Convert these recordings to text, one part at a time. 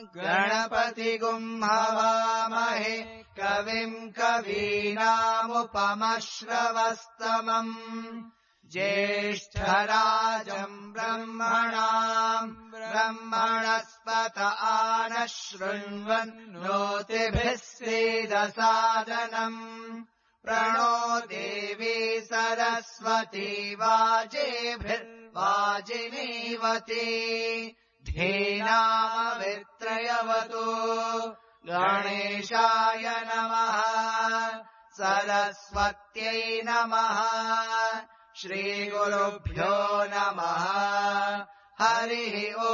गणपतिगुम् हवामहे कविम् कवीनामुपमश्रवस्तमम् ज्येष्ठराजम् ब्रह्मणस्पत आनः शृण्वन्नोतिभिः सीदसादनम् प्रणो देवी सरस्वती वाजेभिर्वाजिनीवती धीनामवित्रयवतु गणेशाय नमः सरस्वत्यै नमः श्रीगुरुभ्यो नमः हरिः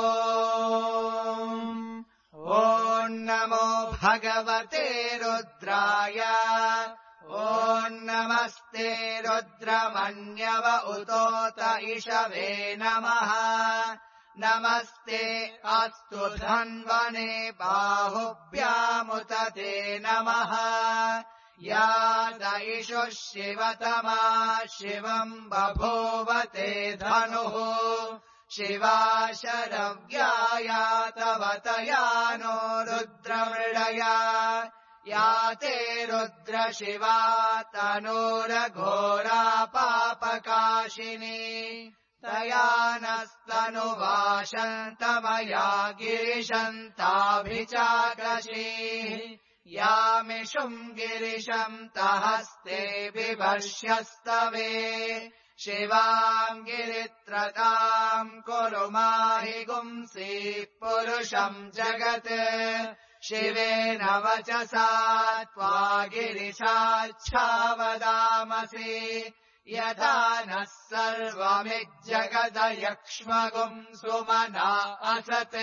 ओम् ॐ नमो भगवते रुद्राय ॐ नमस्ते रुद्रमन्यव उतोत इषवे नमः नमस्ते अस्तु धन्वने बाहुभ्यामुत ते नमः या दयिषुः शिवतमा शिवम् बभूवते धनुः शिवा शरव्याया तव तया नो रुद्रमृडया या ते रुद्र शिवा तनूरघोरा पापकाशिनी तया नस्तनुवाशन्तमया गिरिशन्ताभिचाकशीः यामिषुम् गिरिशम् तहस्ते बिभर्ष्यस्तवे शिवाम् गिरित्रताम् कुरु माहि गुंसीः पुरुषम् जगत् शिवेन वचसा त्वा गिरिशाच्छावदामसि यथा नः सर्वमिज्जगदयक्ष्मगुम् सुमना असत्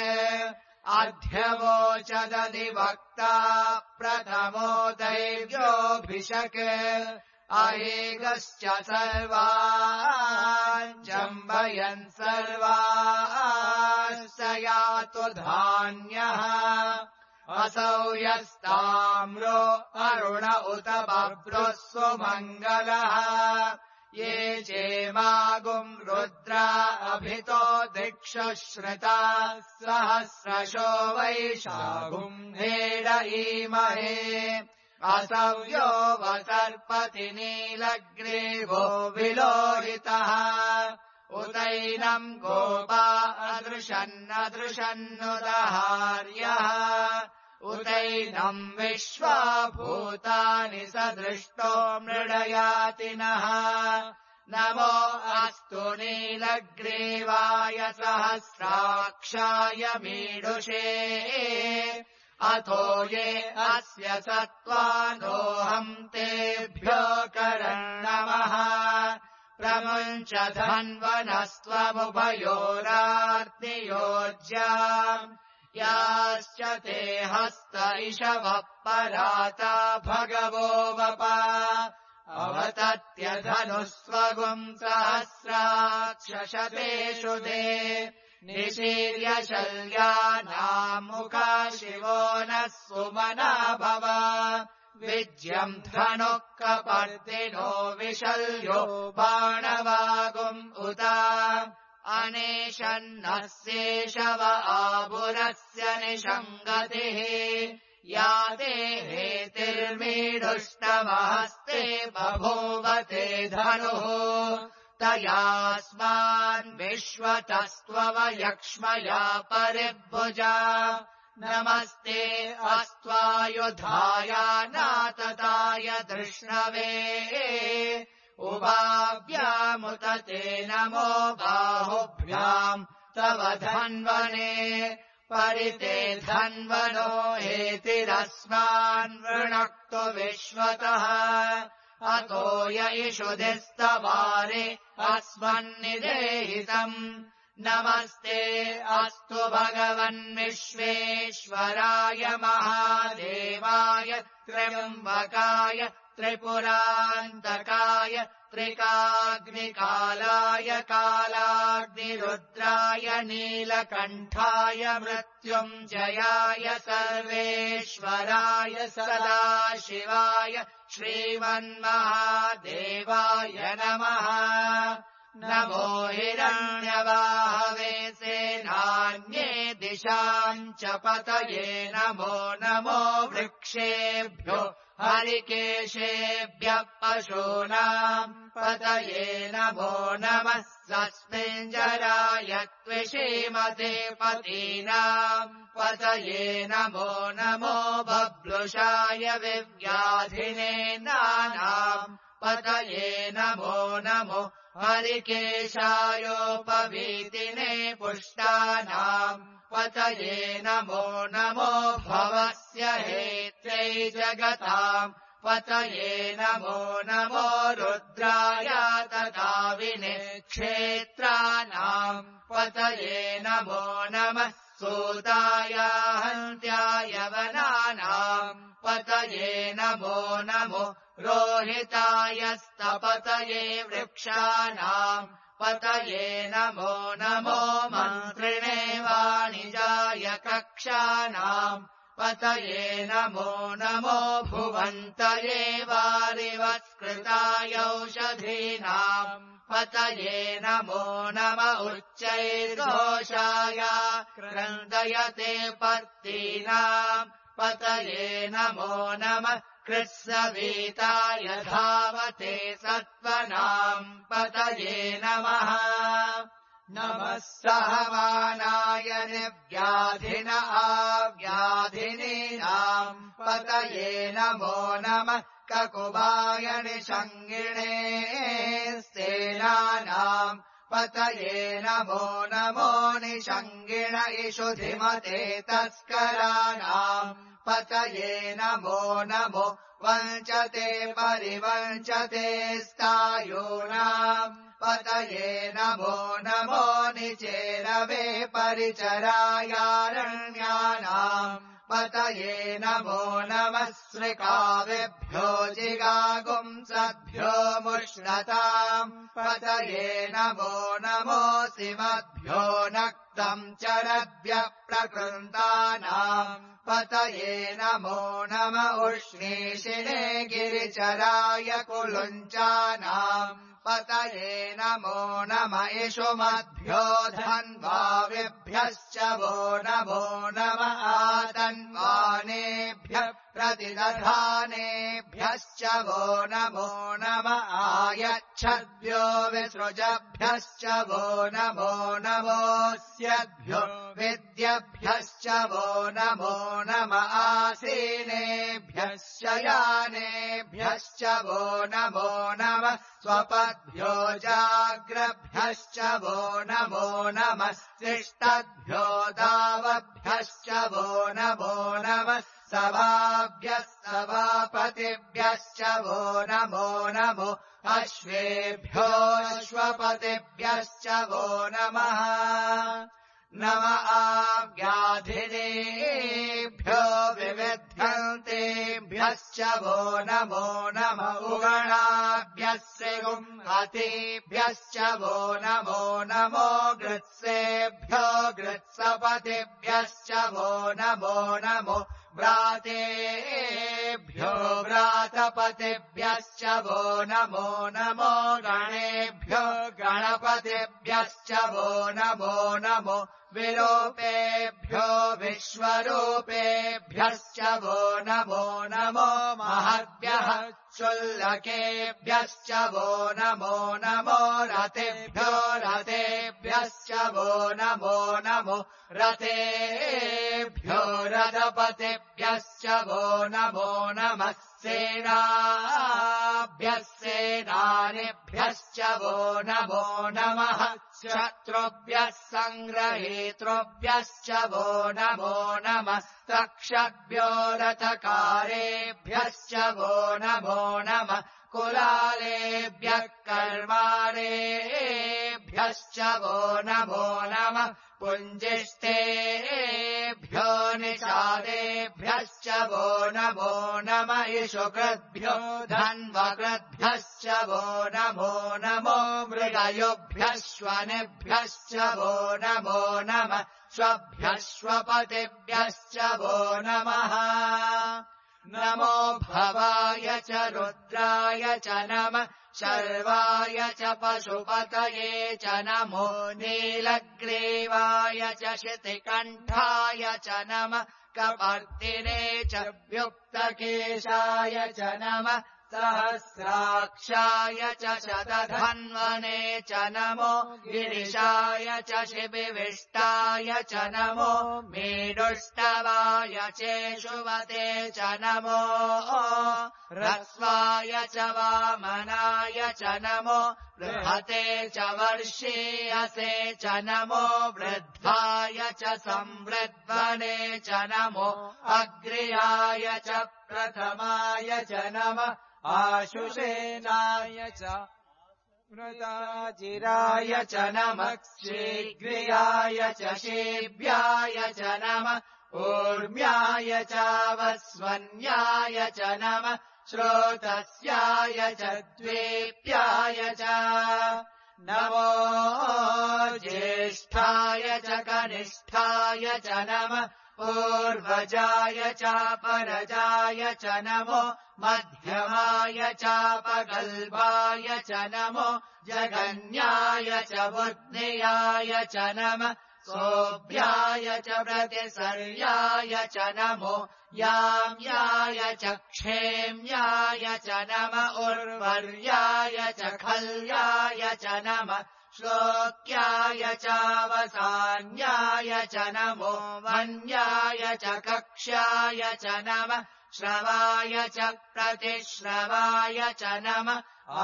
अध्यवोचदधिवक्ता प्रथमो दैव्योऽभिषक् अहेगश्च सर्वान् जम्बयन् सर्वान् स यातु धान्यः असौ यस्ताम्रो अरुण उत बभ्रुः सुमङ्गलः ये चेमागुम् रुद्रा अभितो दिक्षुश्रुता सहस्रशो वैशागुम् हेडयीमहे असव्यो वसर्पति नीलग्रीवो विलोहितः उतैनम् गोपा अदृशन्नदृशन्नुदहार्यः उतैनम् विश्वा भूतानि सदृष्टो मृडयातिनः नमो अस्तु नीलग्रीवाय सहस्राक्षाय मीडुषे अथो ये अस्य सत्त्वानोऽहम् तेभ्यो करन्नमः प्रमुञ्च धन्वनस्त्वमुभयोरार्तियोज्याम् याश्च ते हस्त इषवः पराता भगवो वप अवतत्य धनुस्वगुम् सहस्राक्षशतेषु ते निशीर्य शल्यानामुखा शिवो नः सुमना भव विज्यम् धनुः कपर्दिनो विशल्यो बाणवागुम् उत अनेशन्नः शेषव आबुरस्य निषङ्गतिः या ते हेतिर्मीडुष्टमहस्ते बभूवते धनुः तयास्मान् विश्वतस्त्ववयक्ष्मया परिभुजा नमस्ते अस्त्वायुधाय नातताय धृष्णवे उभाव्यामुत ते नमो बाहुभ्याम् तव धन्वने परिते धन्वनो हेतिरस्मान् वृणक्तु विश्वतः अतो य इषुधिस्तवारे अस्मन्निदेहितम् नमस्ते अस्तु भगवन्विश्वेश्वराय महादेवाय त्र्यम्बकाय त्रिपुरान्तकाय त्रिकाग्निकालाय कालाग्निरुद्राय नीलकण्ठाय मृत्युञ्जयाय सर्वेश्वराय सदाशिवाय श्रीमन्महादेवाय नमः नमो हिरण्यवाहवे सेनान्ये केशाम् च पतये नमो नमो वृक्षेभ्यो हरिकेशेभ्यः पशूनाम् पतये नमो नमः सस्मिञ्जराय त्विषीमते पतीनाम् पतये नमो नमो बभ्लुषाय विव्याधिने नानाम् पतये नमो नमो हरिकेशायोपवीतिने पुष्टानाम् पतये नमो नमो भवस्य हेत्यै जगताम् पतये नमो नमो रुद्राय तदाविने क्षेत्राणाम् पतये नमो नमः सूताय हन्त्याय वनानाम् पतये नमो नमो रोहिताय स्तपतये वृक्षाणाम् पतये नमो नमो मन्त्रिणे वाणिजाय कक्षाणाम् पतये नमो नमो भुवन्तये वारिवत्कृताय औषधीनाम् पतये नमो नम उच्चैर्घोषाय क्रन्दयते पर्तीनाम् पतये नमो नमः कृत्सवीताय धावते सत्त्वनाम् पतये नमः नमः सहवानाय निर्व्याधिन आव्याधिनीनाम् पतये नमो नमः ककुभाय निषङ्गिणे सेनानाम् पतये नमो नमो निषङ्गिण इषुधिमते तस्कराणाम् पतये नमो नमो वञ्चते परिवञ्चते स्तायूनाम् पतये नमो नमो निचेरवे परिचरायारण्यानाम् पतये नमो नमः श्रिकाविभ्यो जिगागुंसद्भ्यो मुष्णताम् पतये नमो नमोऽसिमद्भ्यो नक्तम् चरद्भ्यः प्रकृन्तानाम् पतये नमो नम उष्णीषिणे गिरिचराय कुलुञ्चानाम् पतये नमो नम इषुमद्भ्यो धन्वाविभ्यश्च वो नमो नम आतन्वानेभ्यः प्रतिदधानेभ्यश्च वो नमो नम आयच्छद्भ्यो विसृजभ्यश्च वो नमो नमोऽस्यद्भ्यो विद्यभ्यश्च वो नमो नम आसीनेभ्यः शयानेभ्यश्च वो नमो नम स्वपद्भ्यो जाग्रभ्यश्च वो नमो नमः तिष्ठद्भ्यो दावभ्यश्च वो नमो नमः सभाभ्यः सभापतिभ्यश्च वो नमो नमो अश्वेभ्योऽश्वपतिभ्यश्च वो नमः नम आव्याधिनेभ्यो विविध्यन्तेभ्यश्च वो नमो नम उगणाभ्यः श्रीगुंहतेभ्यश्च वो नमो नमो गृत्सेभ्यो गृत्सपतिभ्यश्च वो नमो नमो व्रातेभ्यो व्रातपतिभ्यश्च वो नमो नमो गणेभ्यो गणपतिभ्यश्च वो नमो नमो विरूपेभ्यो विश्वरूपेभ्यश्च वो नमो नमो महद्भ्यः शुल्लकेभ्यश्च वो नमो नमो रतेभ्यो रतेभ्यश्च वो नमो नमो रतेभ्यो रथपतिभ्यश्च वो नमो नमः सेनाभ्यः सेनानिभ्यश्च वो नमो नमः शत्रुभ्यः सङ्ग्रहेतृभ्यश्च वो नमो नमः तक्षभ्यो रथकारेभ्यश्च वो नमो नमः कुलालेभ्यः कर्मारेभ्यश्च वो नमो नमः पुञ्जिष्ठेभ्यो निषादेभ्यश्च वो नमो नमः इषुकृद्भ्यो धन्वकृद्भ्यश्च वो नमो नमो मृगयोभ्यश्वनिभ्यश्च वो नमो नमः श्वभ्यश्वपतिभ्यश्च वो नमः नमो भवाय च रुद्राय च नमः शर्वाय च पशुपतये च नमो नीलग्रीवाय च शितिकण्ठाय च नमः कपर्दिने च व्युक्तकेशाय च नमः सहस्राक्षाय च शतधन्वने च नमो गिरिशाय च शिबिविष्टाय च नमो मेढुष्टवाय चेषुवते च नमो ह्रस्वाय च वामनाय च नमो बृहते च वर्षीयसे च नमो वृद्धाय च संवृद्वने च नमो अग्र्याय च प्रथमाय च नमः आशुषेनाय च व्रताजिराय च नमः शीघ्रियाय च शीभ्याय च नमः ऊर्म्याय च वस्वन्याय च नमः श्रोतस्याय च द्वेप्याय च नमो ज्येष्ठाय च कनिष्ठाय च नमः पूर्वजाय चापरजाय च नमो मध्यमाय चापगल्भाय च नमो जगन्याय च बुद्धियाय च नमः सोऽभ्याय च प्रतिसर्याय च नमो याम्याय च क्षेम्याय च नमः उर्वर्याय च खल्याय च नमः श्लोक्याय चावसान्याय च नमो वन्याय च कक्ष्याय च नमः श्रवाय च प्रतिश्रवाय च नमः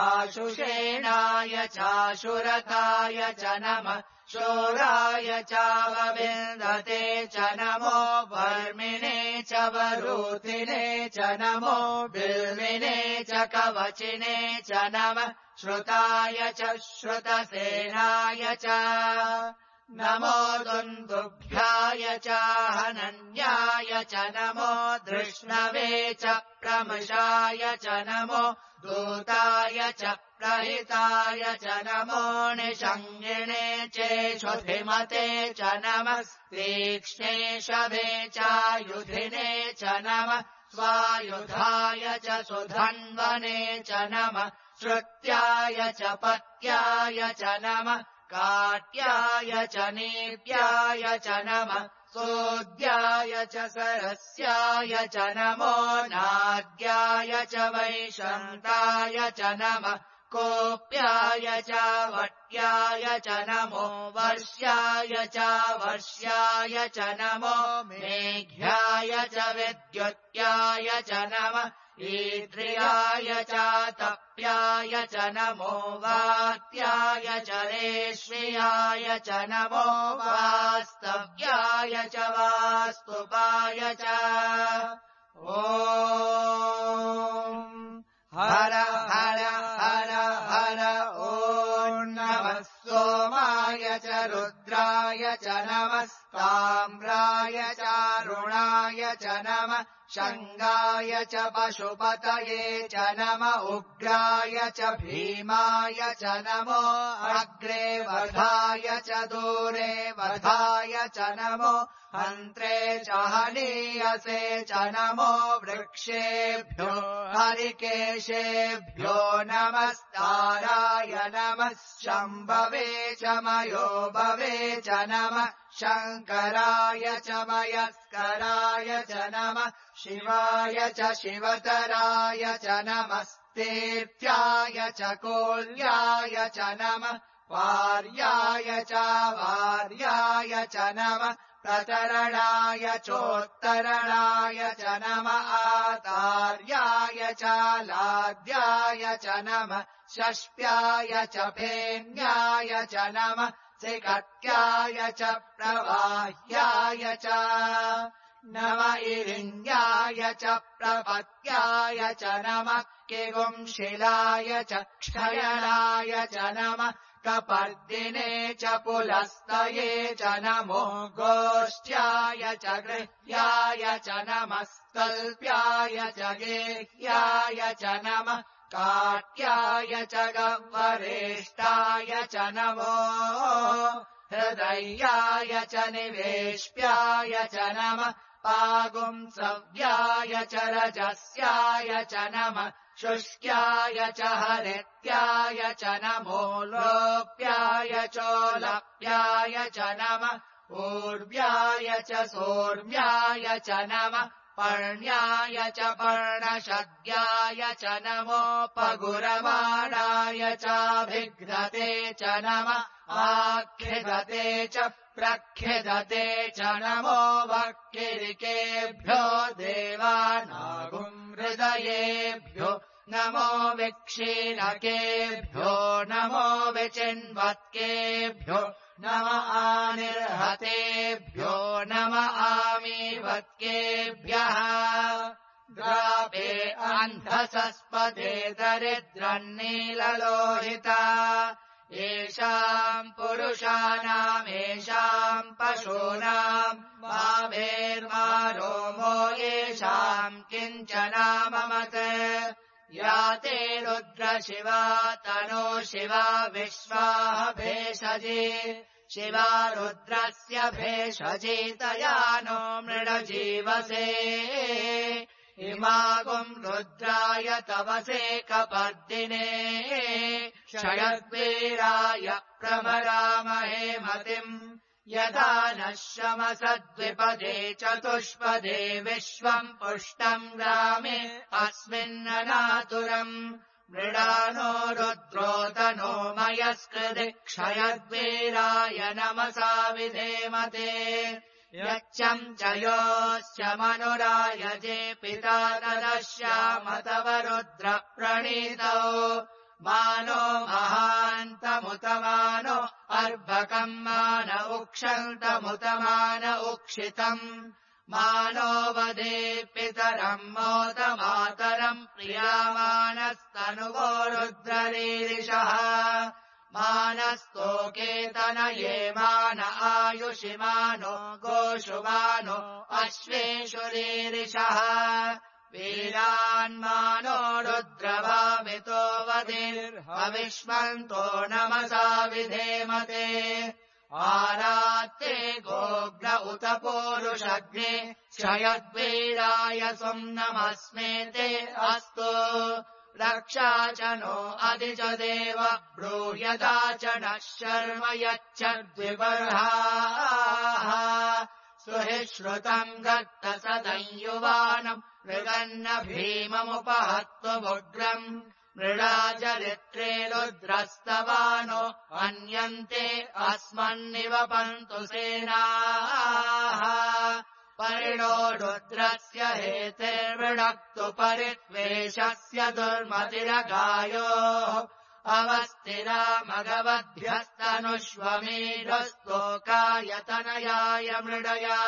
आशुषेणाय चाशुरताय च नमः शोराय चावविन्दते च नमो वर्मिणे च वरूथिने च नमो बिल्विने च कवचिने च नमः श्रुताय च श्रुतसेनाय च नमो दुन्दुभ्याय च हनन्याय च नमो धृष्णवे च प्रमशाय च नमो दूताय च प्रहिताय च नमो निषङ्गिणे चेषुधिमते च नमः तीक्ष्णे शवे चायुधिने च नमः स्वायुधाय च सुधन्वने च नमः श्रुत्याय च पत्याय च नमः काट्याय च नीप्याय च नमः सोऽद्याय च सरस्याय च नमो नाद्याय च वैशन्ताय च नमः कोप्याय च वट्याय च नमो वर्ष्याय च वर्ष्याय च नमो मेघ्याय च विद्युत्याय च नमः ईद्रियाय च तप्याय च नमो वात्याय च रेष्म्याय च नमो वास्तव्याय च वास्तुपाय च ॐ हर हर हर हर ॐ नमः सोमाय च रुद्राय च नमः ताम्राय चारुणाय च नमः शङ्गाय च पशुपतये च नमः उग्राय च भीमाय च नमो अग्रे वधाय च दूरे वधाय च नमो हन्त्रे च हनीयसे च नमो वृक्षेभ्यो हरिकेशेभ्यो नमस्ताराय नमः शम्भवे च मयोभवे च नमः शङ्कराय च मयस्कराय च नमः शिवाय च शिवतराय च नमः तीर्थ्याय च कोल्याय च नमः वार्याय च वार्याय च नमः प्रतरणाय चोत्तरणाय च नमः आतार्याय च लाद्याय च नमः षष्प्याय च फेन्याय च नमः सिकट्याय च प्रवाह्याय च नम इरिण्याय च प्रपत्याय च नमः किगुंशिलाय च क्षयणाय च नमः कपर्दिने च पुलस्तये च नमो गोष्ठ्याय च गृह्याय च नमः कल्प्याय च गेह्याय च नमः काट्याय च गह्वरेष्ठाय च नमो हृदय्याय च निवेश्याय च नमः पागुंसव्याय च रजस्याय च नमः शुष्क्याय च हरित्याय च नमो लोप्याय चोलप्याय च नमः ऊर्व्याय च सोर्व्याय च नमः पर्ण्याय च पर्णशद्याय च नमोपगुरवाणाय चाभिघ्नते च नमः आख्यदते च प्रख्यदते च नमो वक्किरिकेभ्यो देवानागुम् हृदयेभ्यो नमो विक्षीणकेभ्यो नमो विचिन्वत्केभ्यो नम आनिर्हतेभ्यो नम आमीवत्केभ्यः ग्रापे अन्धसस्पदे दरिद्रन्नीललोहिता येषाम् पुरुषाणामेषाम् पशूनाम् माभेर्मा रोमो येषाम् किञ्चनाममत् या ते रुद्रशिवा तनो शिवा विश्वाः भेषजे शिवा रुद्रस्य भेषजेतया नो मृडजीवसे इमागुम् रुद्राय तवसे कपर्दिने क्षयद्वीराय प्रभरामहे मतिम् यदा नः शमसद्विपदे चतुष्पदे विश्वम् पुष्टम् ग्रामे अस्मिन्ननातुरम् मृडानो रुद्रोतनो मयस्कृति क्षयद्वीराय नमसा विधेमते यच्चम् च योश्च मनुरायजे पिता तदश्यामतव रुद्र प्रणीतौ मानो महान्तमुतमानो अर्भकम् मान उक्षन्तमुतमान उक्षितम् मानो वदे पितरम् मोदमातरम् प्रियामानस्तनुवो रुद्ररीरिषः मानस्तोकेतनये मान आयुषिमानो गोषुमानो अश्वेषु रीरिषः वीरान्मानो रुद्रभावितो वदिर्हविष्मन्तो नमसा विधेमते आरात्ते गोग्न उत पूरुषग्ने क्षयद्वीराय सुम्नमस्मेते अस्तु रक्षा च नो अधिज देव ब्रूह्यदा च नः शर्म यच्छद्विबर्हाः सुहि श्रुतम् गत्त सदंयुवानम् मृगन्न भीममुपहत्वमुग्रम् मृडाजरित्रे रुद्रस्तवानो अन्यन्ते अस्मन्निवपन्तु सेनाः परिणो रुद्रस्य हेतेर्वृणक्तु परित्वेषस्य दुर्मतिरगायोः अवस्थिरा मघवद्भ्यस्तनुष्वमेढस्तोकायतनयाय मृडया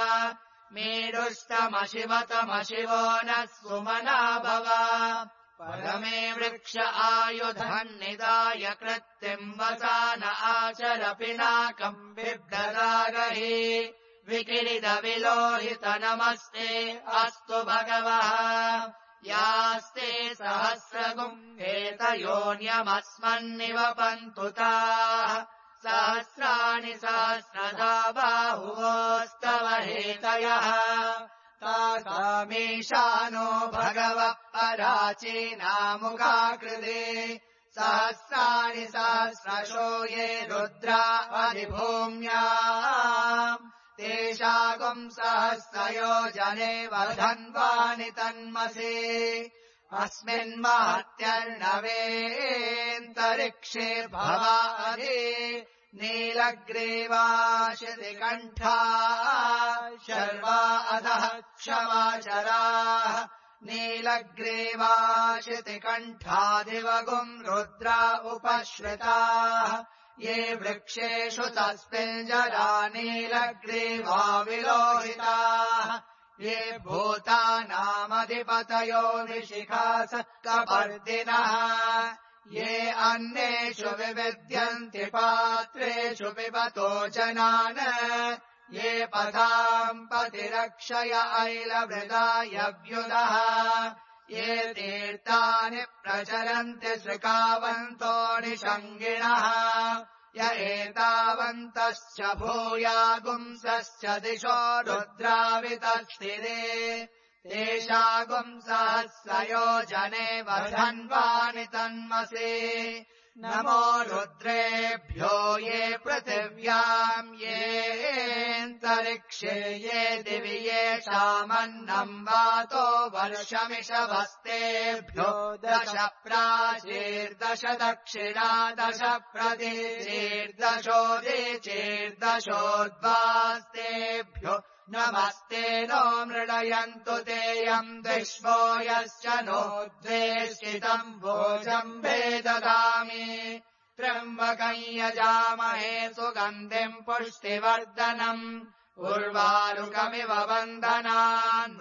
मेढुस्तमशिवतमशिवो नः सुमना भव परमे वृक्ष आयुधन्निदाय कृत्तिम् वसान आचर पिनाकम् बिभ्रदागहि विकिरिदविलोहित नमस्ते अस्तु भगवः यास्ते सहस्रगुम् एतयोन्यमस्मन्निवपन्तु ताः सहस्राणि सहस्रधा बाहुवोस्तव हेतयः तासामीशानो भगवः पराचीनामुखाकृते सहस्राणि सहस्रशो ये रुद्रा अधिभूम्याम् तेषागुम् सहस्रयोजने वधन्वानि तन्मसे अस्मिन्महत्यर्णवेऽन्तरिक्षे भवादि नीलग्रीवाशितिकण्ठा शर्वा अधः क्षमाचराः नीलग्रीवाशितिकण्ठादिवगुम् रुद्रा उपश्रिताः ये वृक्षेषु तस्मिञ्जरा नीलग्रीवा विलोहिताः ये भूतानामधिपतयो निशिखास कपर्दिनः ये अन्येषु विविद्यन्ति पात्रेषु पिबतो जनान् ये पदाम् पतिरक्षय ऐलवृदायव्युदः ये तीर्थानि प्रचरन्ति श्रिकावन्तो निषङ्गिणः य एतावन्तश्च भूयागुंसश्च दिशो रुद्रावितस्थिरे तेषागुंसहस्रयोजने वधन्वानि तन्मसि नमो रुद्रेभ्यो ये पृथिव्याम् येऽन्तरिक्षे ये दिवि येषामन्नम् वातो वर्षमिषवस्तेभ्यो 10 प्राचीर्दश दक्षिणा 10 प्रतीचीर्दशोदीचीर्दशोर्ध्वास्तेभ्यो नमस्ते नो मृडयन्तु तेऽयम् विश्वो यश्च नो द्वेष्टितम् भोजम्भे ददामि त्र्यम्बकम् यजामहे सुगन्धिम् पुष्टिवर्धनम् उर्वारुकमिव वन्दनान्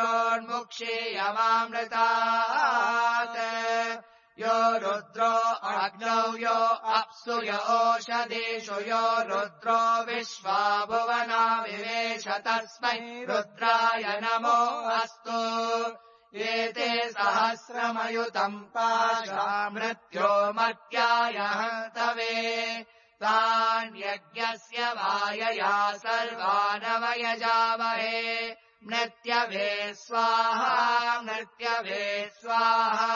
मृत्योर्मुक्षीयमामृतात् यो रुद्रो अग्नौ यो अप्सु यो ओषधीषु यो रुद्रो विश्वा भुवना विवेश तस्मै रुद्राय नमो अस्तु एते सहस्रमयुतम् पाशा मृत्यो मर्त्याय हन्तवे तान्यज्ञस्य वायया सर्वानवयजामहे मृत्यवे स्वाहा मृत्यवे स्वाहा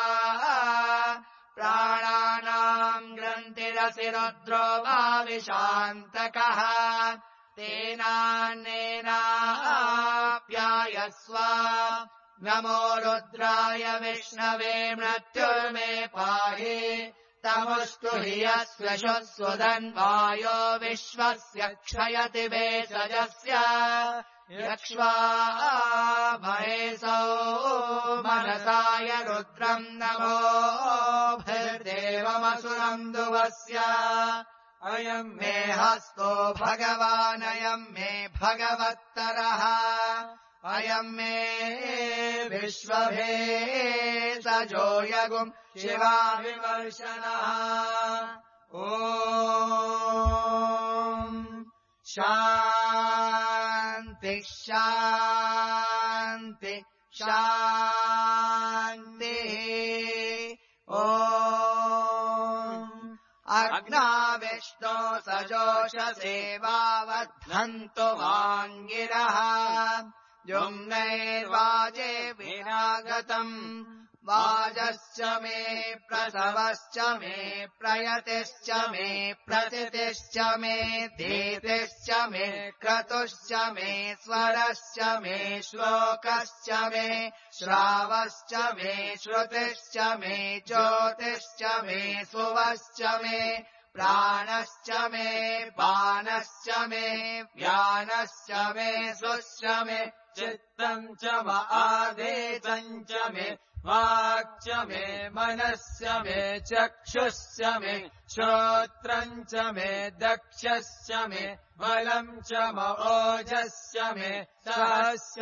प्राणानाम् ग्रन्थिरसि रुद्रो वाविशान्तकः तेनान्नेनाप्यायस्व नमो रुद्राय विष्णवे मृत्युर्मे पाहि तमुष्टु हि यस्वशुस्वदन्वायो विश्वस्य क्षयति भेषजस्य यक्ष्वा महेशो मनसाय रुद्रम् नमो भर्देवमसुरम् दुवस्य अयम् मे हस्तो भगवानयम् मे भगवत्तरः अयम् मे विश्वभेषजो यगुम् शिवा विवर्षणः ॐ शान्ति शान्ति शान्तिः ॐ अग्नाविष्णो सजोषसे वावद्धन्तु वाङ्गिरः जुम्नैर्वाजे विनागतम् वाजश्च मे प्रसवश्च मे प्रयतिश्च मे प्रचितिश्च मे धीतिश्च मे क्रतुश्च मे स्वरश्च मे श्लोकश्च मे श्रावश्च मे श्रुतिश्च मे ज्योतिश्च मे सुवश्च मे प्राणश्च मे पानश्च मे व्यानश्च मे सुश्च मे चित्तम् च आदेशम् च मे वाक् च मे मनश्च मे चक्षुश्च मे श्रोत्रम् च मे दक्षश्च मे बलम् च ओजश्च मे सहश्च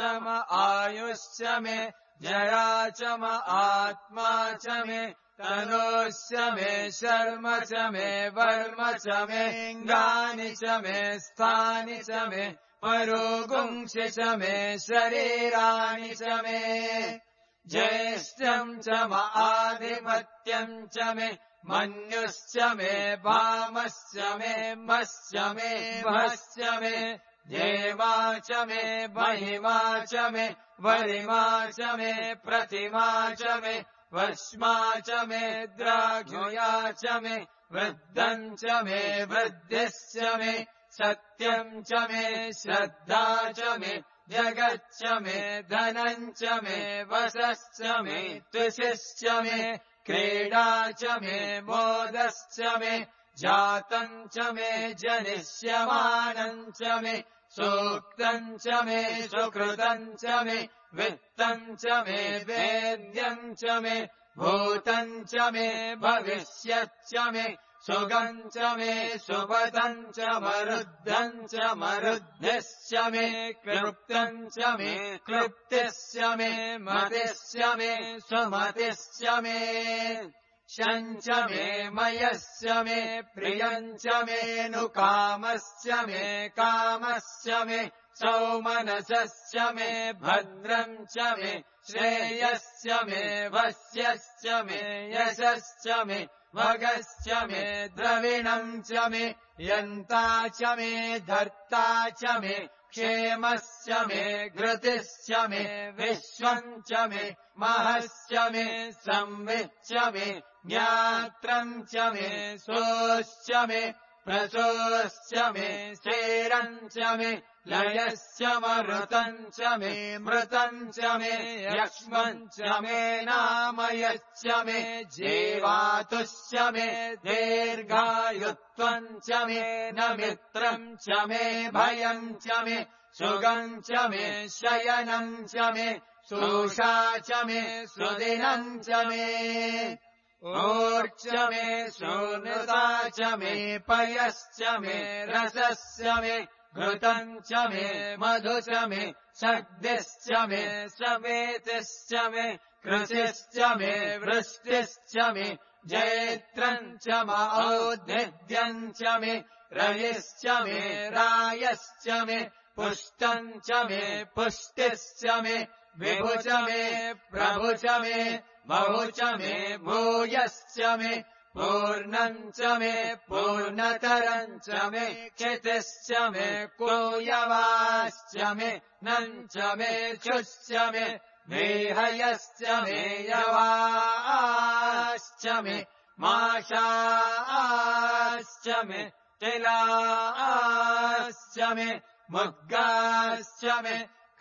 आयुश्च मे जरा च आत्मा च मे तनोश्च मे शर्म च मे वर्म च मे गानि च मे स्थानि च मे परोगुंसि च मे शरीराणि च मे ज्येष्ठम् च आधिपत्यम् च मे मन्युश्च मे भामश्च मे मश्च मे भश्च मे देवा च मे महिमा च मे वरिमा च मे प्रतिमा च मे वश्मा च मे द्राघ्युया च मे वृद्धम् च मे वृद्धिश्च मे सत्यम् च मे श्रद्धा च मे जगच्च मे धनम् च मे वशश्च मे तुषिश्च मे क्रीडा च मे मोदश्च मे जातम् च मे जनिष्यमानम् च मे सूक्तम् च मे सुकृतम् च मे वित्तम् च मे वेद्यम् च मे भूतम् च मे भविष्यच्च मे सुगम् च मे सुपतम् च मरुद्धम् च मरुद्धिश्च मे क्लृप्तम् च मे क्लृप्तिश्च मे मतिश्च मे सुमतिश्च मे शम् च मे मयश्च मे प्रियम् च मेऽनुकामश्च मे कामश्च मे सौमनसश्च मे भद्रम् च मे श्रेयश्च मे वश्यश्च मे यशश्च मे भगश्च मे द्रविणम् च मे यन्ता च मे धर्ता च मे क्षेमश्च मे घृतिश्च मे विश्वम् च मे महश्च मे संविच्च मे ज्ञात्रम् च मे सोश्च मे प्रसोश्च मे शेरम् च मे लयश्च मरुतम् च मे मृतम् च मे यक्ष्मम् च मे नामयश्च मे जीवातुश्च मे दीर्घायुत्वम् च मे न मित्रम् च मे भयम् च मे सुगम् च मे शयनम् च मे सुषा च मे सुदिनम् च मे ऊर्च मे शून्यता च मे पयश्च मे रसश्च मे घृतम् च मे मधु च मे शक्तिश्च मे समेतिश्च मे कृषिश्च मे वृष्टिश्च मे जैत्रम् च औद्धिद्यम् च मे रयिश्च मे रायश्च मे पुष्टम् च मे पुष्टिश्च मे विभु च मे प्रभु च मे बहु च मे भूयश्च मे पूर्णम् च मे पूर्णतरम् च मे क्षितिश्च मे कोयवाश्च मे नम् च मे क्षुश्च मे मेहयश्च मे यवाश्च मे माशाश्च मे तिलाश्च मे मुग्गाश्च मे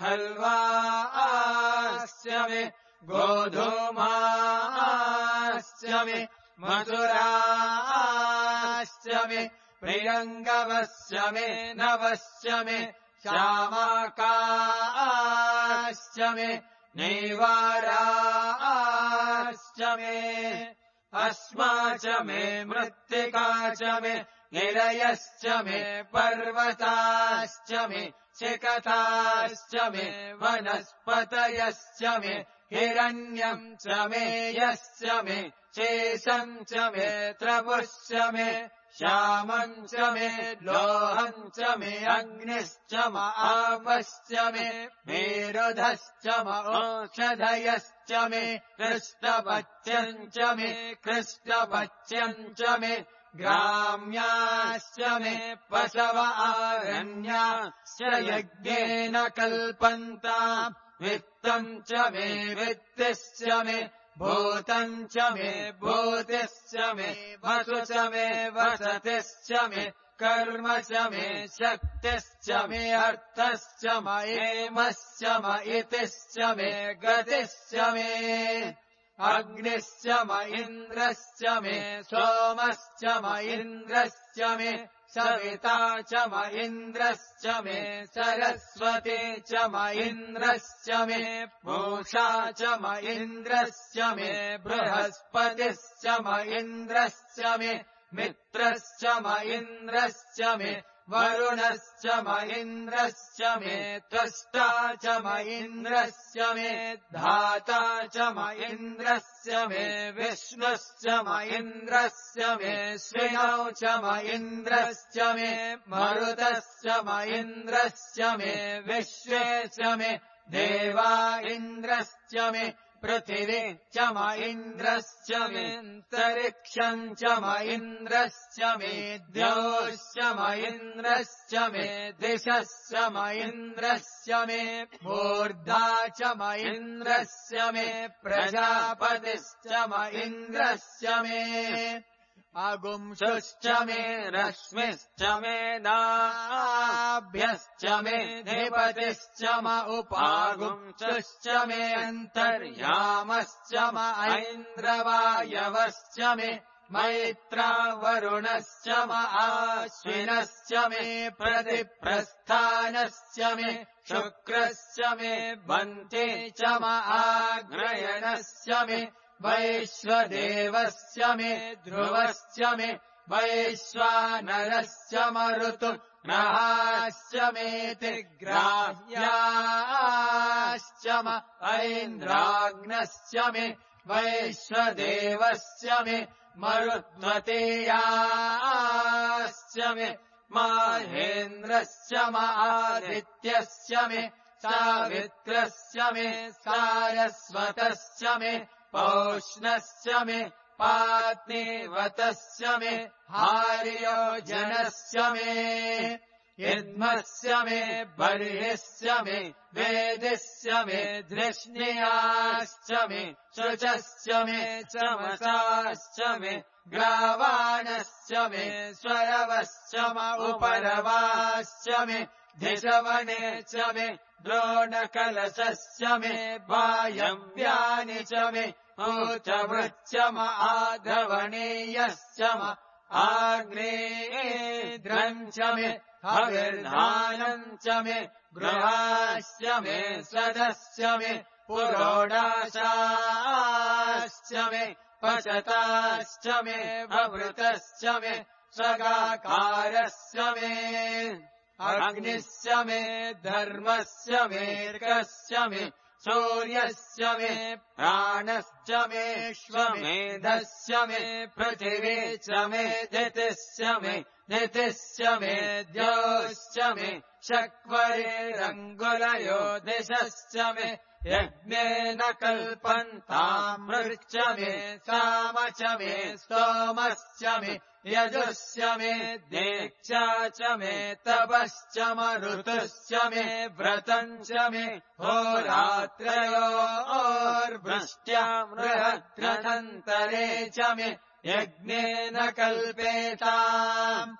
खल्वाश्च मे गोधूमाश्च मे मधुराश्च मे प्रियङ्गवश्च मे नवश्च मे श्यामाकाश्च मे नैवाराश्च मे अस्मा च मे मृत्तिका च मे निलयश्च मे पर्वताश्च मे शिखताश्च मे वनस्पतयश्च मे हिरण्यम् च मे यश्च मे शेषम् च मे त्रपुश्च मे श्यामम् च मे लोहम् च मे अग्निश्च आपश्च मे मेरुधश्च औषधयश्च मे कृष्णपच्यम् च मे कृष्णपच्यम् च मे ग्राम्याश्च मे पशव आरण्याश्च यज्ञेन कल्पन्ता वित्तम् च मे वित्तिश्च मे भूतम् च मे भूतिश्च मे वसु च मे वसतिश्च मे कर्म च मे शक्तिश्च मे अर्थश्च मयेमश्च मयितिश्च मे गतिश्च मे अग्निश्च म इन्द्रश्च मे सोमश्च म इन्द्रश्च मे सविता च म इन्द्रश्च मे सरस्वती च म इन्द्रश्च मे पूषा च म इन्द्रश्च मे बृहस्पतिश्च म इन्द्रश्च मे मित्रश्च म इन्द्रश्च मे वरुणश्च म इन्द्रश्च मे त्वष्टा च म इन्द्रश्च मे धाता च म इन्द्रश्च मे विष्णुश्च म इन्द्रश्च मे श्विनौ च म इन्द्रश्च मे मरुतश्च म इन्द्रश्च मे विश्वे च मे देवा इन्द्रश्च मे पृथिवी च म इन्द्रश्च मे अन्तरिक्षम् च म इन्द्रश्च मे द्यौश्च म इन्द्रश्च मे दिशश्च म इन्द्रश्च मे मूर्धा च म इन्द्रश्च मे प्रजापतिश्च म इन्द्रश्च मे अगुंशुश्च मे रश्मिश्च मे नाभ्यश्च मे निपतिश्च म उपागुंशुश्च मे अन्तर्यामश्च म ऐन्द्रवायवश्च मे मैत्रा वरुणश्च म आश्विनश्च मे प्रतिप्रस्थानश्च मे शुक्रश्च मे वन्ते च म आग्रयणश्च मे वैश्वदेवस्य मे ध्रुवश्च मे वैश्वानरश्च मरुतु नहाश्च मेतिग्राह्याश्च म ऐन्द्राग्नश्च मे वैश्वदेवस्य मे मरुत्वतीयाश्च मे माहेन्द्रश्च म आदित्यश्च मे सावित्रश्च मे सारस्वतश्च मे पौष्णश्च मे पात्नीवतस्य मे हार्योजनस्य मे यद्मस्य मे बर्हिस्य मे वेदिस्य मे धृष्णियाश्च मे शुचस्य मे चमसाश्च मे ग्रावाणश्च मे स्वरवश्च म उपरवाश्च मे धिषवने च मे द्रोणकलशस्य मे वायव्यानि च मे ऊचवृच्च म आधवणीयश्च म आग्नेयेन्द्रम् च मे हविर्धानम् च मे गृहाश्च मे सदस्य मे पुरोडाशाश्च मे पचताश्च मे भवृतश्च मे सगाकारस्य मे अग्निश्च मे धर्मस्य मेऽर्कस्य मे सूर्यस्य मे प्राणश्च मेऽश्वमेधस्य मे पृथिवी च मे दितिश्च मे नितिश्च मे द्योश्च मे शक्वरेरङ्गुलयो दिशश्च मे यज्ञेन कल्पन्ताम् मृच्च मे साम च मे स्तोमश्च मे यजुश्च मे देक्षा च मे तपश्च मरुतश्च मे व्रतम् च मे होरात्रयोर्वृष्ट्या मृहद्रथन्तरे च मे यज्ञेन कल्पेताम्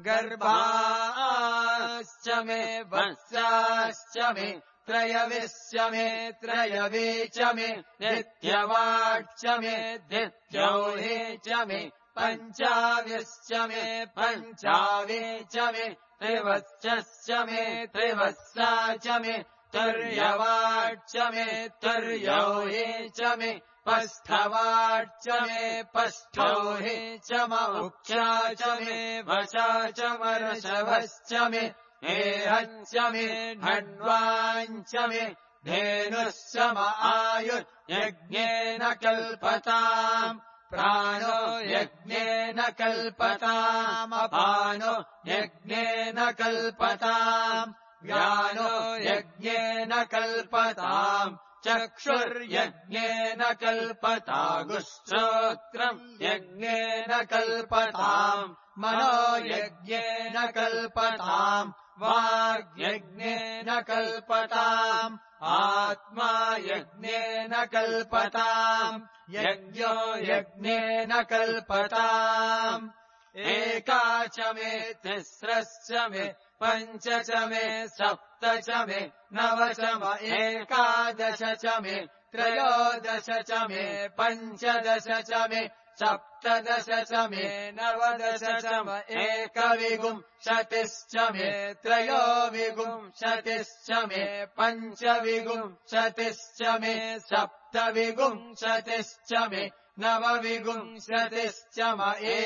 गर्भाश्च मे वत्साश्च मे त्रयविश्च मे त्रयवी च मे नित्यवाक्च मे दित्यौहे च मे पञ्चाविश्च मे पञ्चावी च मे त्रिवत्सश्च मे त्रिवत्सा च मे तुर्यवाक्च मे तुर्यौहे च मे पस्थवाक्च मे पस्थौहे च म उक्षा च मे वशा च वर्षभश्च मे एहञ्च मे ढड्वाञ्च मे धेनुश्च म आयुर्यज्ञेन कल्पताम् प्राणो यज्ञेन कल्पतामपानो यज्ञेन कल्पताम् व्यानो यज्ञेन कल्पताम् चक्षुर्यज्ञेन कल्पतागुश्रोत्रम् यज्ञेन कल्पताम् मनो यज्ञेन कल्पताम् वाग्यज्ञेन कल्पताम् आत्मा यज्ञेन कल्पताम् यज्ञो यज्ञेन कल्पताम् एका च मे तिस्रश्च मे पञ्च च मे सप्त च मे नव च म एकादश च मे त्रयोदश च मे पञ्चदश च मे सप्तदश च मे नवदश च म एकविंशतिश्च मे त्रयोविंशतिश्च मे पञ्चविंशतिश्च मे सप्तविंशतिश्च मे नवविंशतिश्च म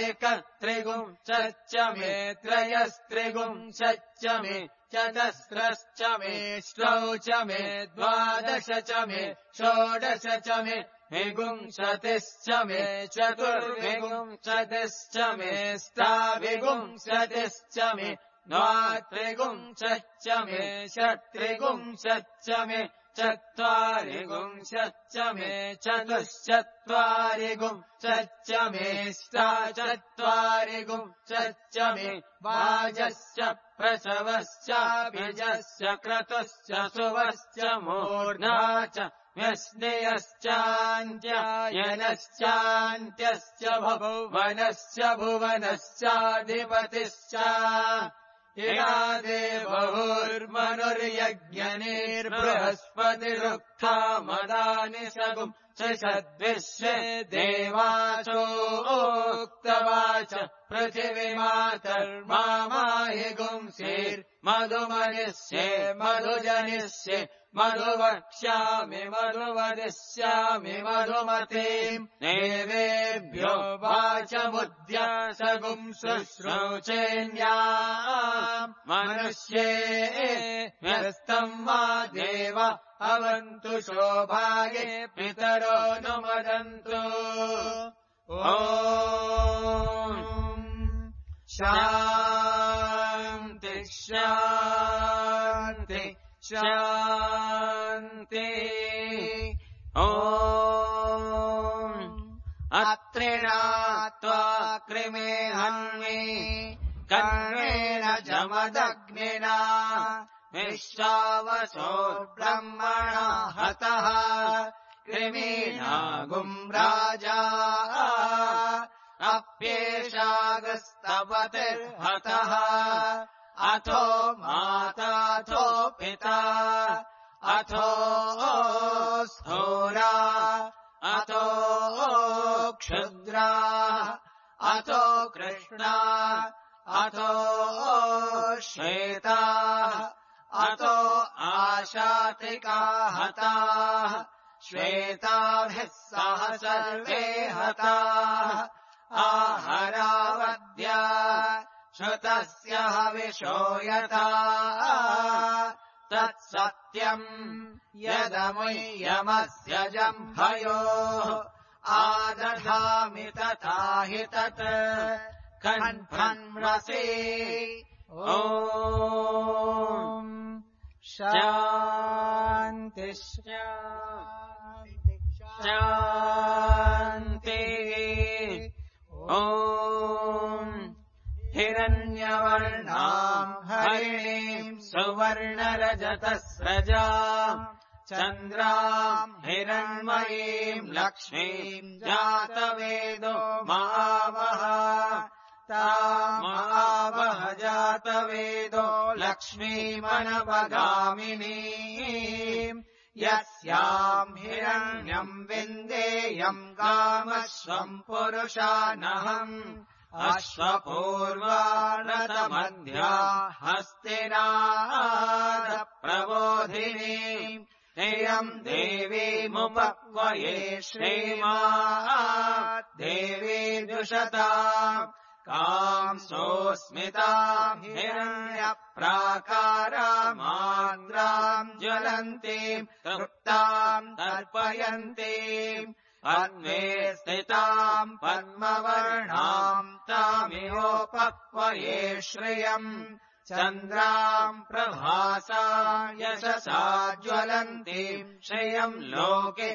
एकत्रिंशच्च मे त्रयस्त्रिंशच्च मे चतस्रश्च मे षोडश च मे द्वादश च मे षोडश च मे विंशतिश्च मे चतुर्विंशतिश्च मे ष्टाविंशतिश्च मे द्वात्रिंशच्च मे षट्त्रिंशच्च मे चत्वारिंशच्च मे चतुश्चत्वारिंशच्च मे ष्टाचत्वारिंशच्च मे वाजश्च प्रसवश्चाभिजश्च क्रतुश्च सुवश्च मूर्धा च व्यस्नेयश्चान्त्ययनश्चान्त्यश्च भुवनश्च भुवनश्चाधिपतिश्च इरा देवहुर्मनुर्यज्ञनिर्बृहस्पतिरुक्था मदानि सगुम् षद्विश्वे देवासोक्तवाच पृथिवीमातर्माहि गुंसीर्मधुमनिष्ये मधुजनिष्ये मधुवक्ष्यामि मधुवदिष्यामि मधुमतीम् देवेभ्यो वाचमुद्यासगुम् शुश्रूषेण्याम् मनुष्येभ्यस्तम् मा देव अवन्तु शोभागे पितरो नुमदन्तु ॐ शान्ति शान्ति शान्ति ॐ अत्रिणा कृमेहन्मि कर्णेन जमदग्निना विश्वावसो ब्रह्मणा हतः कृमीनागुम् राजा अप्येषागस्तपतिर्हतः अथो माताथो पिता अथो स्थूरा अथो क्षुद्रा अथो कृष्णा अथो श्वेता अथो आशातिका हताः श्वेताभिः सह सर्वे हताः आहरावद्या श्रुतस्य हविषो यथा तत्सत्यम् यदमुय्यमस्य जम्भयोः आदधामि तथा हि तत् कण्ठन्मसि ॐ शान्ति शान्ति ॐ हिरण्यवर्णाम् हरिणीम् सुवर्णरजतस्रजाम् चन्द्राम् हिरण्मयीम् लक्ष्मीम् जातवेदो महावः तामावह जातवेदो लक्ष्मीमनवगामिनीम् यस्याम् हिरण्यम् विन्देयम् कामश्वम् पुरुषानहम् अश्वपूर्वानतमध्या हस्तिनादप्रबोधिनीम् इयम् देवीमुपक्वये श्रीमात् देवी जुषताम् कांसोऽस्मिताम् हिरण्यप्राकारामान्द्राम् ज्वलन्तीम् तृप्ताम् तर्पयन्तीम् अन्वे स्थिताम् पद्मवर्णाम् तामिहोपक्वये श्रियम् चन्द्राम् प्रभासा यशसा ज्वलन्तीम् श्रियम् लोके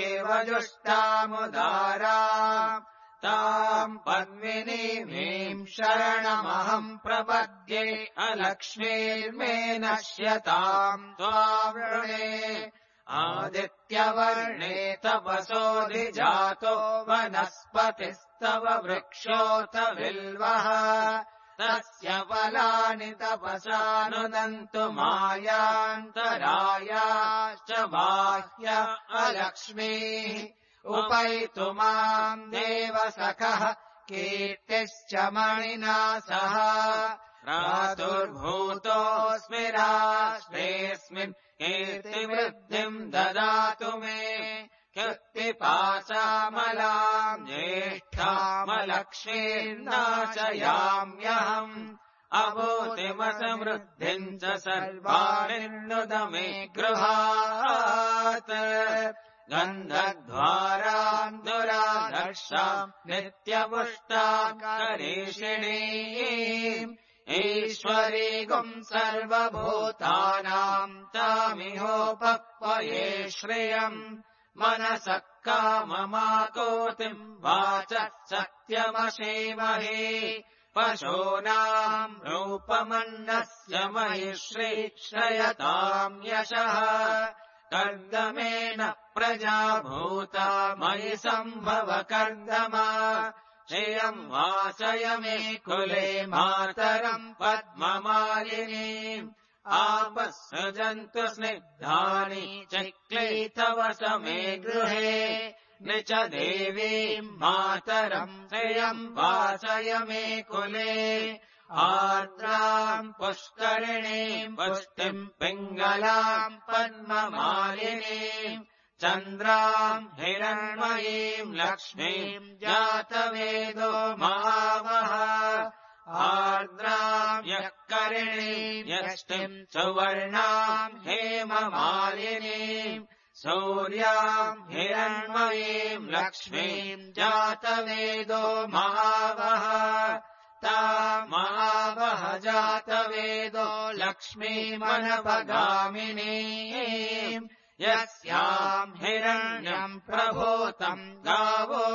देवजुष्टामुदाराम् ताम् पद्मिनीमीम् शरणमहम् प्रपद्ये अलक्ष्मीर्मे नश्यताम् त्वावृणे आदित्यवर्णे तपसोऽधिजातो वनस्पतिस्तव वृक्षोऽथ बिल्वः तस्य फलानि तपसानुदन्तु मायान्तरायाश्च बाह्य अलक्ष्मीः उपैतु माम् देवसखः कीर्तिश्च मणिना सह प्रादुर्भूतोऽस्मि राष्ट्रेऽस्मिन् कीर्तिवृद्धिम् ददातु मे कीर्तिपाशामलाम् ज्येष्ठामलक्ष्मीर्नाशयाम्यहम् अभूतिमसमृद्धिम् च सर्वाणिर्नुद मे गृहात् गन्धद्वाराम् दुराधर्षाम् नित्यपुष्टाकरीषिणीम् ईश्वरीगुम् सर्वभूतानाम् तामिहोपक्वये श्रियम् मनसः काममाकोतिम् वाचः सत्यमशीमहे पशूनाम् रूपमन्नस्य महिश्री श्रयताम् यशः कर्दमेन प्रजा भूता मयि सम्भव कर्दमा श्रियम् वासय मे कुले मातरम् पद्ममालिनीम् आपः सृजन्तु स्निग्धानि चक्लीतव समे गृहे न च देवीम् मातरम् श्रियम् वासय मे कुले आर्द्राम् पुष्करिणीम् पुष्टिम् पिङ्गलाम् पद्ममालिनीम् चन्द्राम् हिरण्मयीम् लक्ष्मीम् जातवेदो महावः आर्द्राम् यःकरिणीम् यष्टिम् सुवर्णाम् हेममालिनीम् सूर्याम् हिरण्मयीम् लक्ष्मीम् जातवेदो महावः तामावह जातवेदो लक्ष्मीमनपगामिनीम् यस्याम् हिरण्यम् प्रभूतम् गावो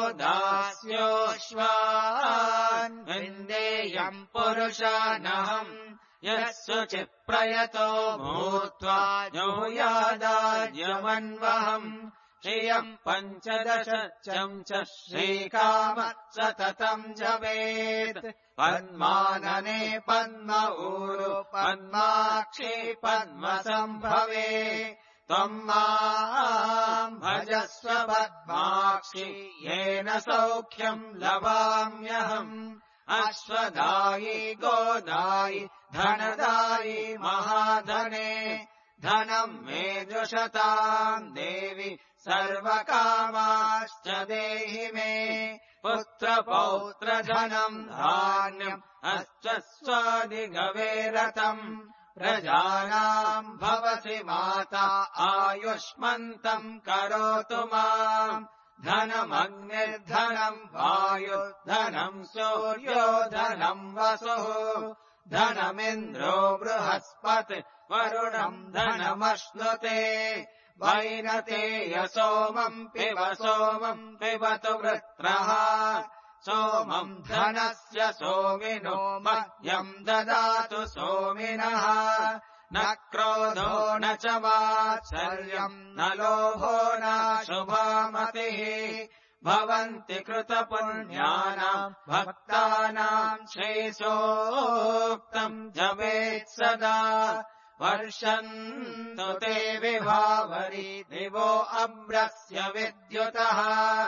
दास्योऽश्वान् विन्देयम् पुरुषानहम् यस्युचिप्रयतो भूत्वा जूयादाज्यमन्वहम् श्रियम् 15 च श्रीकाम सततम् जवेत् पद्मानने पद्म ऊरु पद्माक्षी पद्मसम्भवे त्वम् माम् भजस्व पद्माक्षि येन सौख्यम् लभाम्यहम् अश्वदायि गोदायि धनदायि महाधने धनम् मे जुषताम् देवि सर्वकामाश्च देहि मे पुत्रपौत्रधनम् धान्यम् अश्वस्वादिगवेरतम् प्रजानाम् भवसि माता आयुष्मन्तम् करोतु माम् धनमग्निर्धनम् वायुर्धनम् सूर्यो धनम् वसुः धनमिन्द्रो बृहस्पति वरुणम् धनमश्नुते वैनतेय सोमम् पिबतु वृत्रः सोमम् धनस्य सोमिनो मह्यम् ददातु सोमिनः न क्रोधो न च वात्सल्यम् न लोभो न शुभामतिः भवन्ति कृतपुण्यानाम् भक्तानाम् श्रेयोक्तम् जवेत् सदा वर्षन्तु ते विभावरी दिवो अभ्रस्य विद्युतः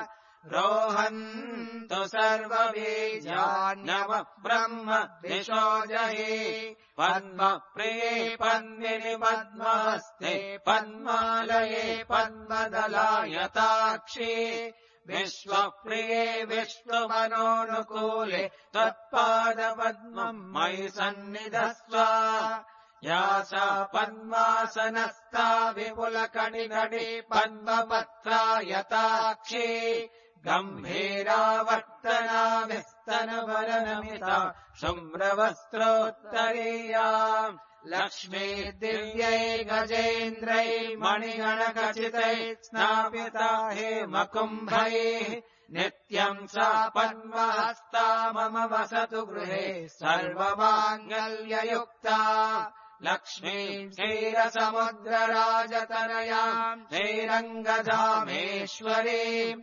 रोहन्तु सर्वबीजान्यव ब्रह्म दिशो जहि पद्मप्रिये पद्मिनि पद्महस्ते पद्मालये पद्मदलायताक्षी विश्वप्रिये विष्णुमनोनुकूले त्वत्पादपद्मम् मयि सन्निधस्व या सा पद्मासनस्था विपुलकणिगणि पद्मपत्रायताक्षी गम्भीरावर्तना विस्तनवरनमिता शुभ्रवस्त्रोत्तरीया लक्ष्मी दिव्यै गजेन्द्रै मणिगणखचितैः स्नापिता हेमकुम्भैः नित्यम् सा पद्महस्ता मम वसतु गृहे सर्वमाङ्गल्ययुक्ता लक्ष्मीम् क्षीरसमुद्रराजतनयाम् श्रीरङ्गधामेश्वरीम्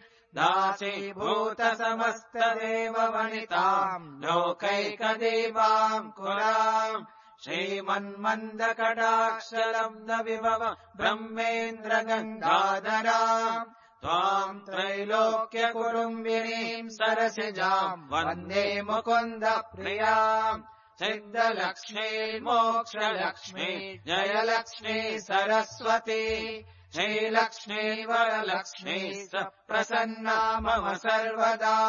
दासीभूतसमस्तदेववनिताम् लोकैकदेवाम् कुलाम् श्रीमन्मन्दकटाक्षलब्ध विभव ब्रह्मेन्द्रगङ्गाधराम् त्वाम् त्रैलोक्यकुरुम्बिनीम् सरसिजाम् वन्दे मुकुन्द प्रियाम् सिद्धलक्ष्मी मोक्षलक्ष्मी जयलक्ष्मी सरस्वती श्रीलक्ष्मी वरलक्ष्मी स प्रसन्ना मम सर्वदा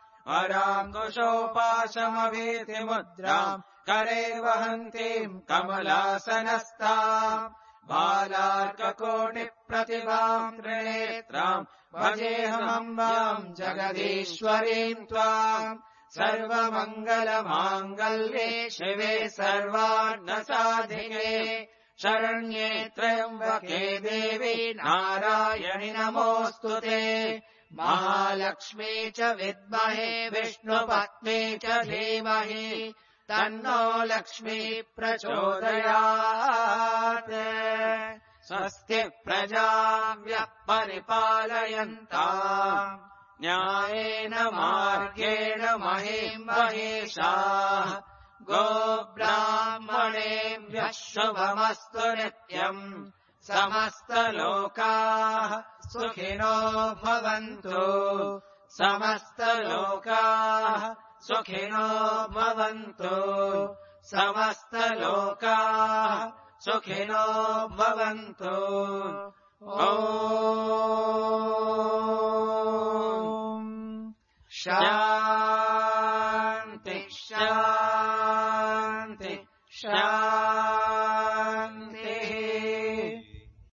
वराङ्कुशोपाशमवीतिमुद्राम् करे वहन्तीम् कमलासनस्ताम् बालार्ककोटिप्रतिभाम् त्रिनेत्राम् भजेऽहमम्बाम् जगदीश्वरीम् त्वाम् सर्वमङ्गलमाङ्गल्ये शिवे सर्वार्धसाधिके शरण्ये त्र्यम्बके देवी नारायणि नमोऽस्तु ते महालक्ष्मी च विद्महे विष्णुपत्नी च धीमहि तन्नो लक्ष्मी प्रचोदयात् स्वस्ति प्रजाभ्यः परिपालयन्ताम् न्यायेन मार्गेण महीम् महेशाः गोब्राह्मणेभ्यः शुभमस्तु नित्यम् समस्तलोकाः सुखिनो भवन्तु समस्तलोकाः सुखिनो भवन्तु समस्तलोकाः सुखिनो भवन्तु ॐ